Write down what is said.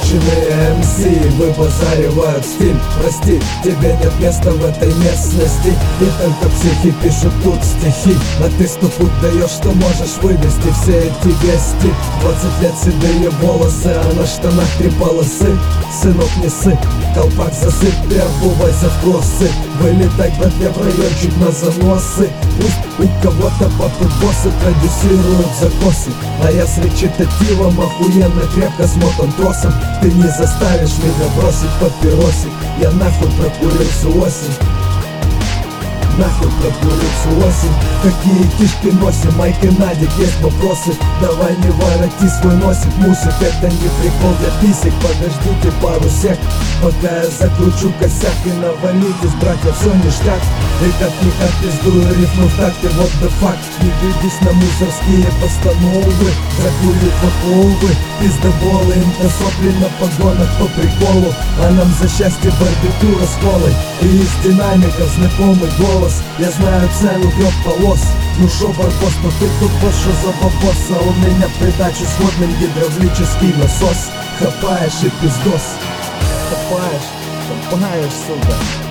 Конченые МС выбазаривают стиль. Прости, тебе нет места в этой местности. И только психи пишут тут стихи, а ты стопут даешь, что можешь вывести все эти вести. 20 лет седые волосы, а на штанах 3 полосы. Сынок, не сыпь, колпак засыпь, переобувайся в кроссы. Вылетай к братья в райончик на заносы. Пусть у кого-то папы боссы продюсируют закосы, а я с речитативом охуенно крепко смотан тросом. Ты не заставишь меня бросить папиросик. Я нахуй прокурил всю осень. Нахуй прокурил всю осень. Какие кишки носим, Майк и Надик, есть вопросы? Давай не вороти свой носик, мусик. Это не прикол для писек. Подождите пару сек, пока я закручу косяк. И навалитесь, братья, все ништяк. И как пиздую рифму в такте, what the fuck. Не ведись на мусорские постановы. Закурить вакуумы, пиздоболы. Им-то сопли на погонах по приколу, а нам за счастье барбекюра с колой. И из динамиков знакомый голос. Я знаю цену 3 полос. Ну шо, барбос, но ты тут босс, шо за бабос? А у меня в придачу сходным гидравлический насос. Хапаешь и пиздос. Хапаешь, сука.